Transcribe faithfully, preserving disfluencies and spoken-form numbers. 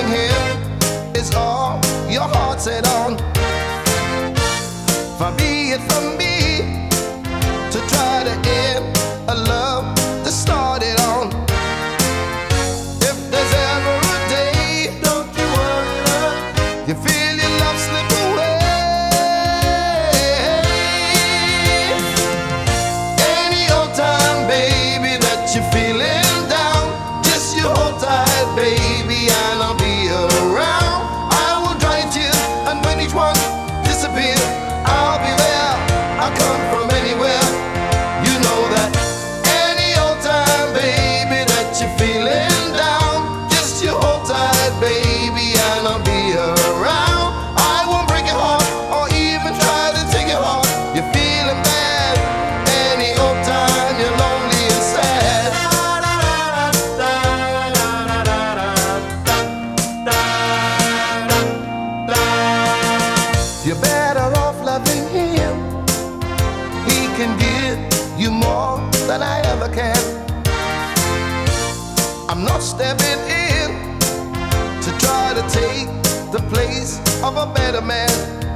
him is all your heart set on. Far be it from me to try to end a love that started on. If there's ever a day, don't you worry, love, you feel your love slip away. Any old time, baby, that you're feeling down, just you hold tight, baby, and I'll be around. I will dry tears, and when each one disappears, I'll be there. I'll come from anywhere. You know that. Any old time, baby, that you're feeling down, just you hold tight, baby, and I'll be around. I won't break your heart or even try to take your heart. You're feeling bad. Any old time you're lonely and sad. You're better off loving him. He can give you more than I ever can. I'm not stepping in to try to take the place of a better man.